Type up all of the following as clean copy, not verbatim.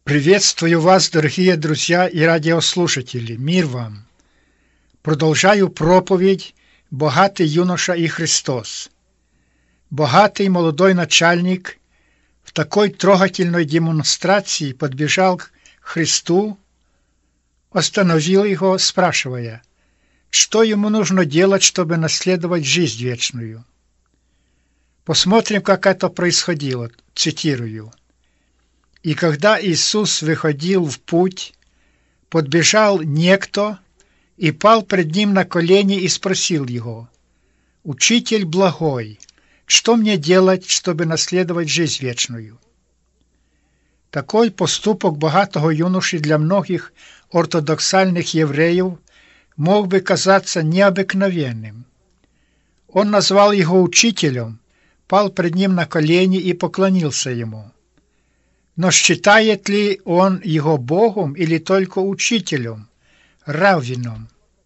Приветствую вас, дорогие друзья и радиослушатели. Мир вам! Продолжаю проповедь «Богатый юноша и Христос». Богатый молодой начальник в такой трогательной демонстрации подбежал к Христу, остановил его, спрашивая, что ему нужно делать, чтобы наследовать жизнь вечную. Посмотрим, как это происходило. Цитирую. «И когда Иисус выходил в путь, подбежал некто и пал пред ним на колени и спросил его: „Учитель благой, что мне делать, чтобы наследовать жизнь вечную?“ Такой поступок богатого юноши для многих ортодоксальных евреев мог бы казаться необыкновенным. Он назвал его учителем, пал пред ним на колени и поклонился ему. Но считает ли он его Богом или только учителем, раввином?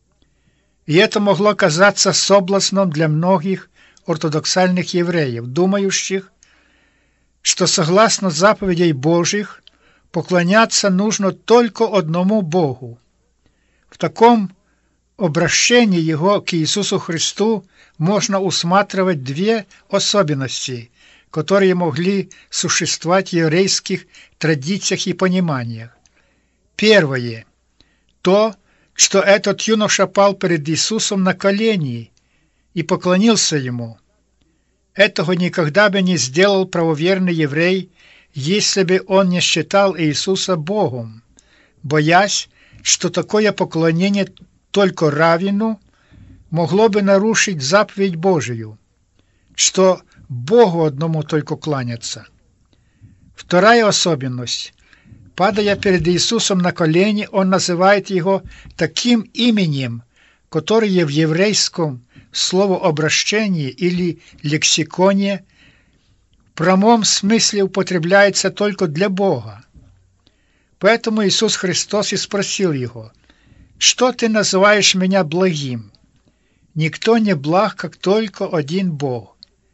И это могло казаться соблазном для многих ортодоксальных евреев, думающих, что согласно заповедей Божьих поклоняться нужно только одному Богу. В таком обращении его к Иисусу Христу можно усматривать две особенности, которые могли существовать в еврейских традициях и пониманиях. Первое – то, что этот юноша пал перед Иисусом на колени и поклонился Ему. Этого никогда бы не сделал правоверный еврей, если бы он не считал Иисуса Богом, боясь, что такое поклонение только раввину могло бы нарушить заповедь Божию, что Богу одному только кланяться. Вторая особенность. Падая перед Иисусом на колени, он называет его таким именем, которое в еврейском словообращении или лексиконе в прямом смысле употребляется только для Бога. Поэтому Иисус Христос и спросил его: „Что ты называешь меня благим? Никто не благ, как только один Бог“.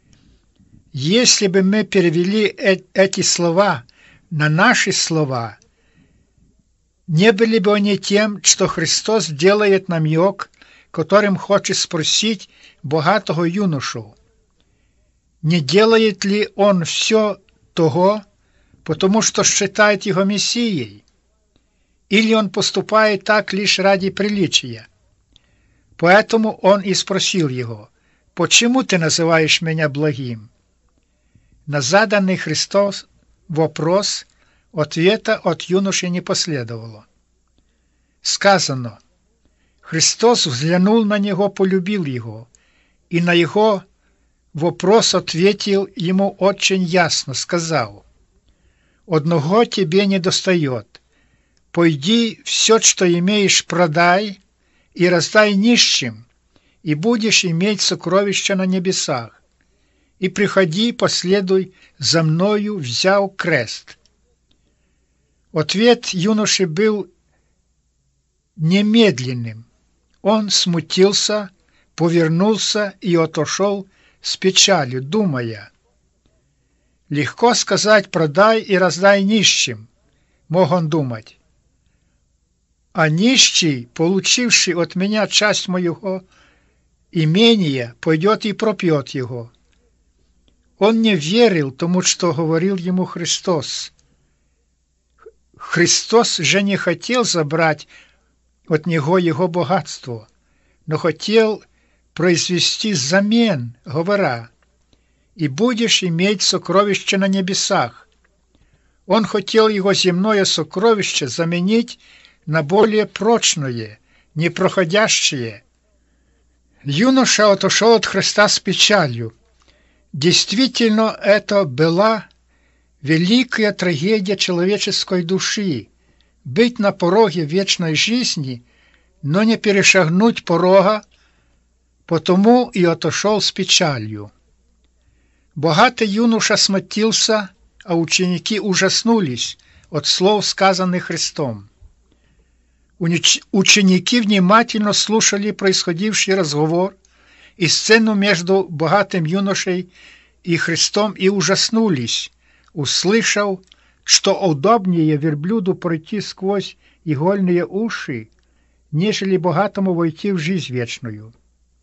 Если бы мы перевели эти слова на наши слова, не были бы они тем, что Христос делает намек, которым хочет спросить богатого юношу: не делает ли он все того, потому что считает его Мессией, или он поступает так лишь ради приличия? Поэтому он и спросил его: „Почему ты называешь меня благим?“ На заданный Христом вопрос ответа от юноши не последовало. Сказано: Христос взглянул на него, полюбил его, и на его вопрос ответил ему очень ясно, сказал: „Одного тебе недостает. Пойди, все, что имеешь, продай и раздай нищим, и будешь иметь сокровища на небесах. И приходи, последуй за мною, взяв крест“. Ответ юноши был немедленным. Он смутился, повернулся и отошел с печалью, думая. Легко сказать: «Продай и раздай нищим», мог он думать. А нищий, получивший от меня часть моего имения, пойдет и пропьет его. Он не верил тому, что говорил ему Христос. Христос же не хотел забрать от него его богатство, но хотел произвести замен, говоря: „И будешь иметь сокровище на небесах“. Он хотел его земное сокровище заменить на более прочное, непроходящее. Юноша отошел от Христа с печалью. Действительно, это была великая трагедия человеческой души – быть на пороге вечной жизни, но не перешагнуть порога, потому и отошел с печалью. Богатый юноша смутился, а ученики ужаснулись от слов, сказанных Христом. Ученики внимательно слушали происходивший разговор и сцену между богатым юношей и Христом и ужаснулись, услышав, что удобнее верблюду пройти сквозь игольные уши, нежели богатому войти в жизнь вечную.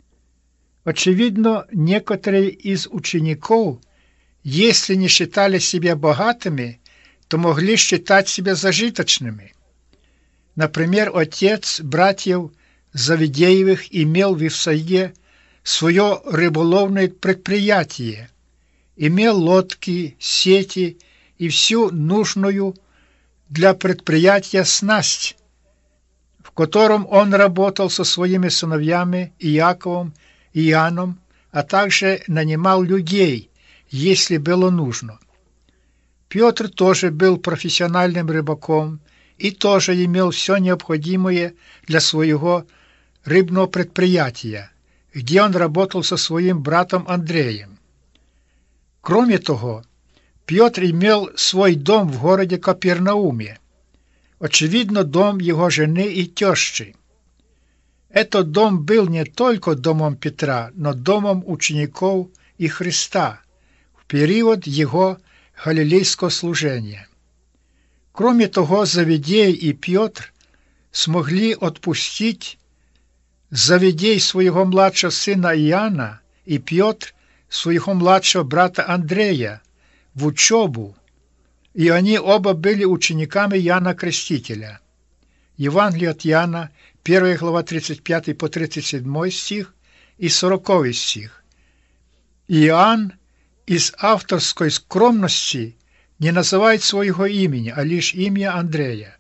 Очевидно, некоторые из учеников, если не считали себя богатыми, то могли считать себя зажиточными. Например, отец братьев Завидеевых имел в Вифсаиде свое рыболовное предприятие, имел лодки, сети и всю нужную для предприятия снасть, в котором он работал со своими сыновьями Иаковом и Иоанном, а также нанимал людей, если было нужно. Петр тоже был профессиональным рыбаком и тоже имел все необходимое для своего рыбного предприятия, где он работал со своим братом Андреем. Кроме того, Петр имел свой дом в городе Капернауме, очевидно, дом его жены и тещи. Этот дом был не только домом Петра, но домом учеников и Христа в период его галилейского служения. Кроме того, Завидей и Петр смогли отпустить Завидей своего младшего сына Иоанна и Петр своего младшего брата Андрея в учебу, и они оба были учениками Иоанна Крестителя. Евангелие от Иоанна, 1 глава 35 по 37 стих и 40 стих. Иоанн из авторской скромности не называет своего имени, а лишь имя Андрея.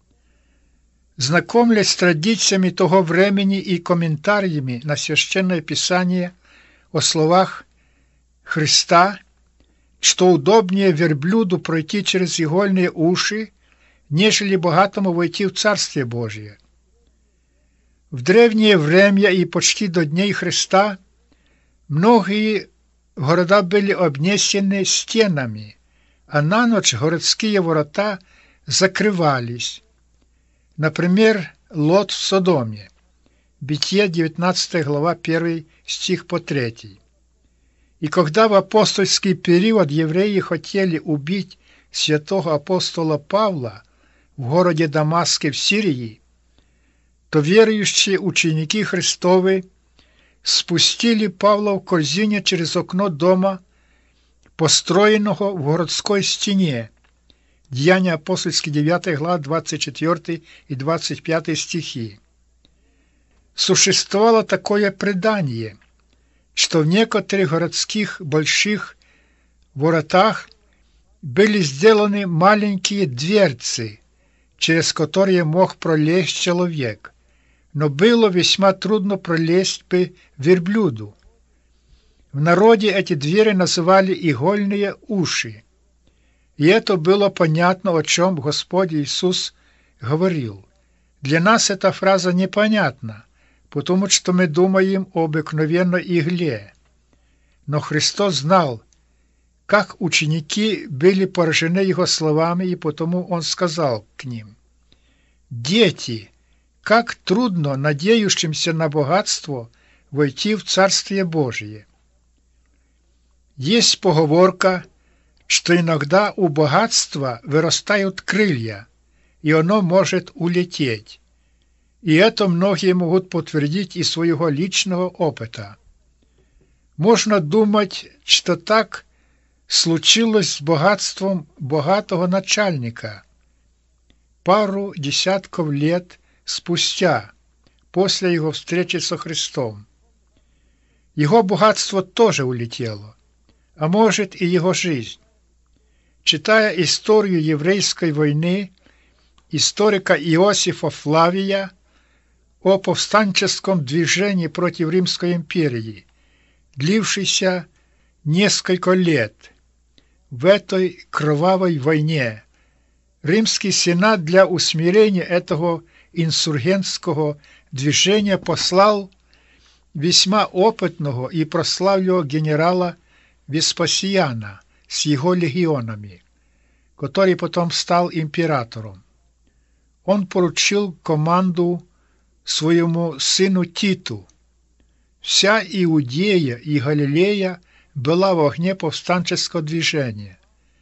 Знакомлясь с традициями того времени и комментариями на Священное Писание о словах Христа, что удобнее верблюду пройти через игольные уши, нежели богатому войти в Царствие Божие. В древнее время и почти до дней Христа многие города были обнесены стенами, а на ночь городские ворота закрывались. Например, Лот в Содоме. Бытие, 19 глава, 1 стих по 3. И когда в апостольский период евреи хотели убить святого апостола Павла в городе Дамаске в Сирии, то верующие ученики Христовы спустили Павла в корзине через окно дома, построенного в городской стене. Деяния апостольские, 9 глава, 24 и 25 стихи. Существовало такое предание, что в некоторых городских больших воротах были сделаны маленькие дверцы, через которые мог пролезть человек, но было весьма трудно пролезть бы верблюду. В народе эти двери называли игольные уши, и это было понятно, о чем Господь Иисус говорил. Для нас эта фраза непонятна, потому что мы думаем об обыкновенной игле. Но Христос знал, как ученики были поражены Его словами, и потому Он сказал к ним: «Дети, как трудно надеющимся на богатство войти в Царствие Божие!» Есть поговорка, что иногда у богатства вырастают крылья, и оно может улететь. И это многие могут подтвердить из своего личного опыта. Можно думать, что так случилось с богатством богатого начальника пару десятков лет спустя, после его встречи со Христом. Его богатство тоже улетело, а может и его жизнь. Читая историю еврейской войны историка Иосифа Флавия о повстанческом движении против Римской империи, длившейся несколько лет, в этой кровавой войне Римский сенат для усмирения этого инсургентского движения послал весьма опытного и прославленного генерала Веспасиана с его легионами, который потом стал императором. Он поручил команду своему сыну Титу. Вся Иудея и Галилея была в огне повстанческого движения.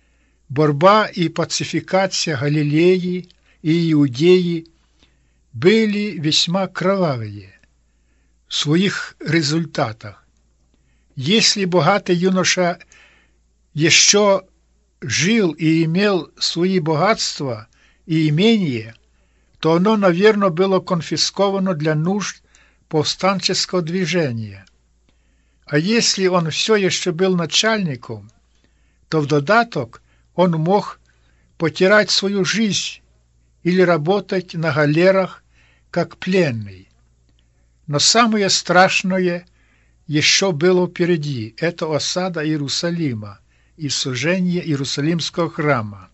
борьба и пацификация Галилеи и Иудеи были весьма кровавые в своих результатах. Если богатый юноша еще жил и имел свои богатства и имение, то оно, наверное, было конфисковано для нужд повстанческого движения. А если он все еще был начальником, то в додаток он мог потерять свою жизнь или работать на галерах как пленный. Но самое страшное еще было впереди. Это осада Иерусалима и сожжение Иерусалимского храма.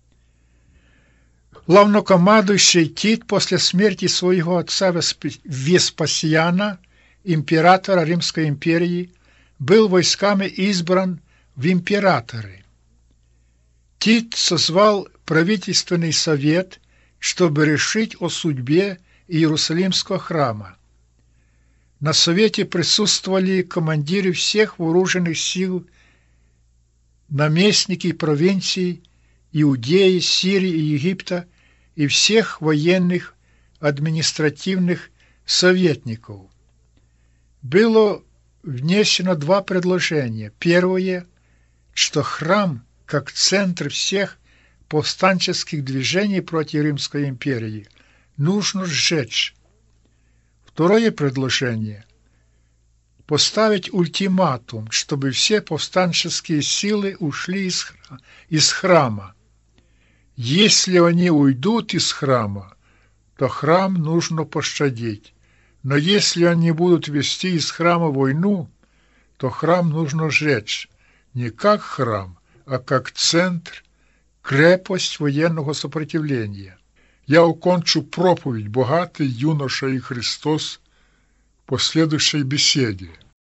Главнокомандующий Тит после смерти своего отца Веспасиана, императора Римской империи, был войсками избран в императоры. Тит созвал правительственный совет, чтобы решить о судьбе Иерусалимского храма. На совете присутствовали командиры всех вооруженных сил, наместники провинций Иудеи, Сирии и Египта и всех военных административных советников. Было внесено два предложения. Первое, что храм, как центр всех повстанческих движений против Римской империи, нужно сжечь. Второе предложение – поставить ультиматум, чтобы все повстанческие силы ушли из храма. Если они уйдут из храма, то храм нужно пощадить. Но если они будут вести из храма войну, то храм нужно сжечь. Не как храм, а как центр, крепость военного сопротивления. Я окончу проповедь «Богатый юноша и Христос» в последующей беседе.